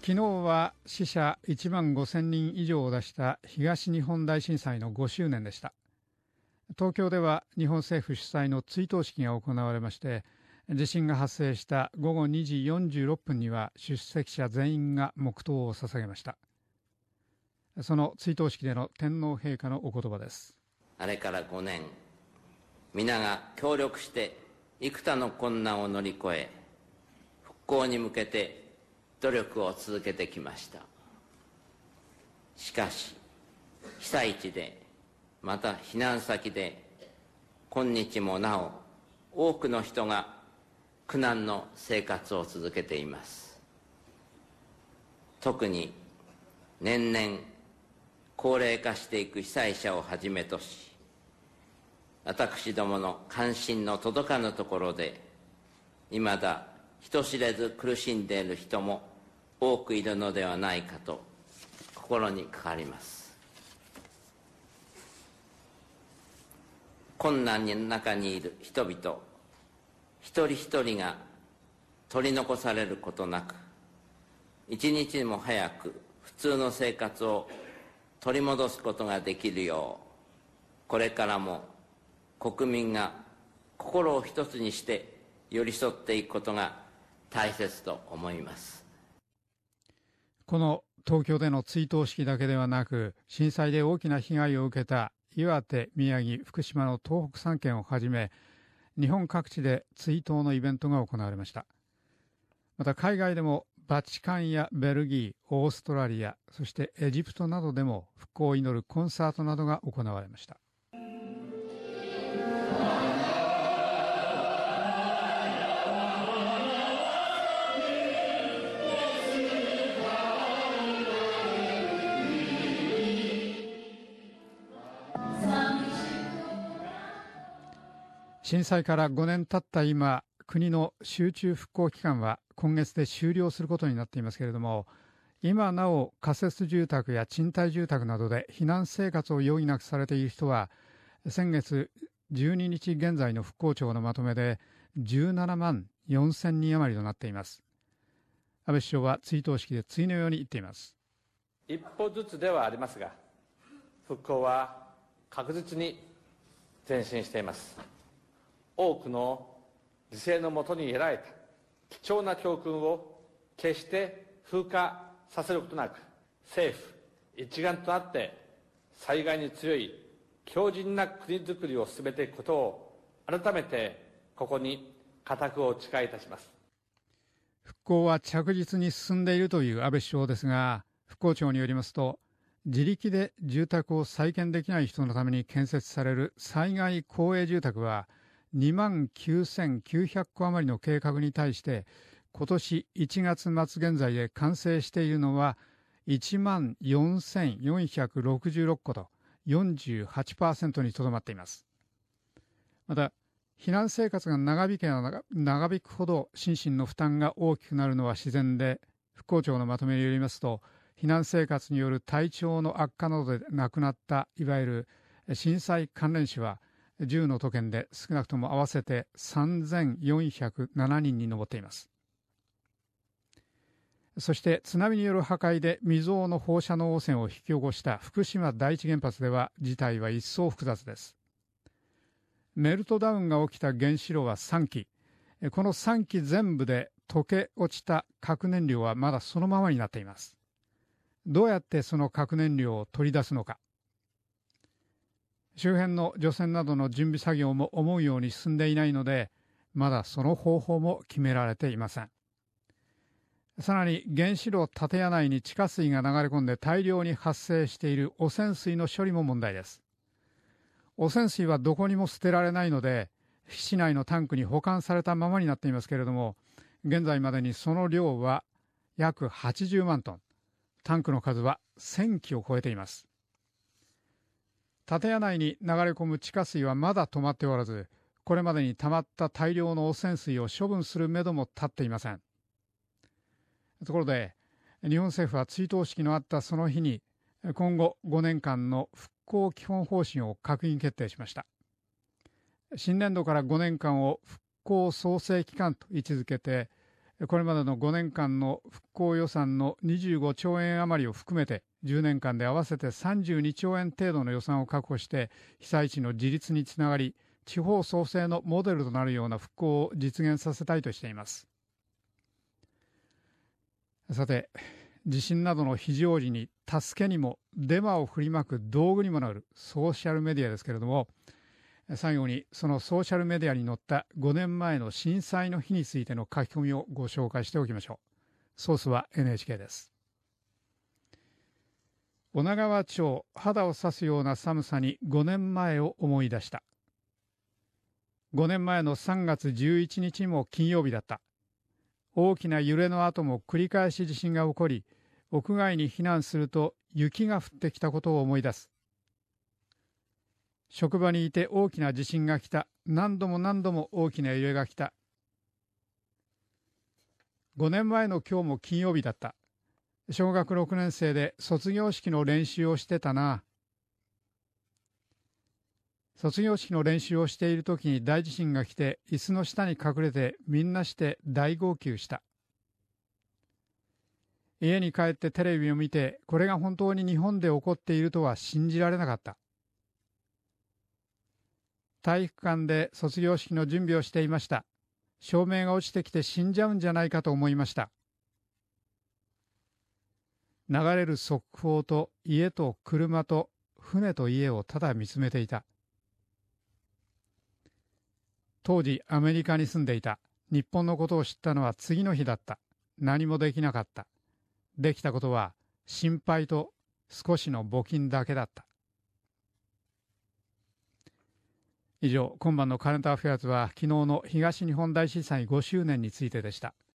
昨日は死者1万5000人以上を出した東日本大震災の5周年でした。東京では日本政府主催の追悼式が行われまして、地震が発生した午後2時46分には出席者全員が黙祷を捧げました。その追悼式での天皇陛下のお言葉です。 あれから5年、皆が協力して幾多の困難を乗り越え、復興に向けて努力を続けてきました。しかし、被災地で、また避難先で、今日もなお多くの人が苦難の生活を続けています。特に年々高齢化していく被災者をはじめとし、私どもの関心の届かぬところで、いまだ人知れず苦しんでいる人も多くいるのではないかと心にかかります。困難の中にいる人々一人一人が取り残されることなく、一日でも早く普通の生活を取り戻すことができるよう、これからも国民が心を一つにして寄り添っていくことが大切と思います。 この東京での追悼式だけではなく、震災で大きな被害を受けた岩手、宮城、福島の東北3県をはじめ、日本各地で追悼のイベントが行われました。また海外でもバチカンやベルギー、オーストラリア、そしてエジプトなどでも復興を祈るコンサートなどが行われました。震災から5年経った今、国の集中復興期間は今月で終了することになっていますけれども、今なお仮設住宅や賃貸住宅などで避難生活を余儀なくされている人は、先月12日現在の復興庁のまとめで17万4000人余りとなっています。安倍首相は追悼式で次のように言っています。 一歩ずつではありますが、復興は確実に前進しています。多くの犠牲のもとに得られた貴重な教訓を決して風化させることなく、政府一丸となって災害に強い強靭な国づくりを進めていくことを改めてここに固くお誓いいたします。 復興は着実に進んでいるという安倍首相ですが、復興庁によりますと、自力で住宅を再建できない人のために建設される災害公営住宅は2万9900戸余りの計画に対して、今年1月末現在で完成しているのは1万4466戸と 48% にとどまっています。また、避難生活が長引くほど心身の負担が大きくなるのは自然で、復興庁のまとめによりますと、避難生活による体調の悪化などで亡くなったいわゆる震災関連死は10の都県で少なくとも合わせて3407人に上っています。そして津波による破壊で未曾有の放射能汚染を引き起こした福島第一原発では事態は一層複雑です。メルトダウンが起きた原子炉は3基、この3基全部で溶け落ちた核燃料はまだそのままになっています。どうやってその核燃料を取り出すのか。周辺の除染などの準備作業も思うように進んでいないので、まだその方法も決められていません。さらに原子炉建屋内に地下水が流れ込んで大量に発生している汚染水の処理も問題です。汚染水はどこにも捨てられないので、市内のタンクに保管されたままになっていますけれども、現在までにその量は約80万トン、タンクの数は1000基を超えています。建屋内に流れ込む地下水はまだ止まっておらず、これまでに溜まった大量の汚染水を処分するめども立っていません。ところで、日本政府は追悼式のあったその日に、今後5年間の復興基本方針を閣議決定しました。新年度から5年間を復興創生期間と位置づけて、 これまでの5年間の復興予算の25兆円余りを含めて10年間で合わせて32兆円程度の予算を確保して被災地の自立につながり、地方創生のモデルとなるような復興を実現させたいとしています。さて、地震などの非常時に助けにもデマを振りまく道具にもなるソーシャルメディアですけれども、最後にそのソーシャルメディアに載った5年前の震災の日についての書き込みをご紹介しておきましょう。ソースは NHK です。女川町、肌を刺すような寒さに5年前を思い出した。5年前の3月11日も金曜日だった。大きな揺れの後も繰り返し地震が起こり、屋外に避難すると雪が降ってきたことを思い出す。職場にいて大きな地震が来た。何度も何度も大きな揺れが来た。5年前の今日も金曜日だった。小学6年生で卒業式の練習をしてたな。卒業式の練習をしている時に大地震が来て、椅子の下に隠れてみんなして大号泣した。家に帰ってテレビを見て、これが本当に日本で起こっているとは信じられなかった。体育館で卒業式の準備をしていました。照明が落ちてきて死んじゃうんじゃないかと思いました。流れる速報と家と車と船と家をただ見つめていた。当時アメリカに住んでいた。日本のことを知ったのは次の日だった。何もできなかった。できたことは心配と少しの募金だけだった。以上、今晩のカレントアフェアーズは昨日の東日本大震災5周年についてでした。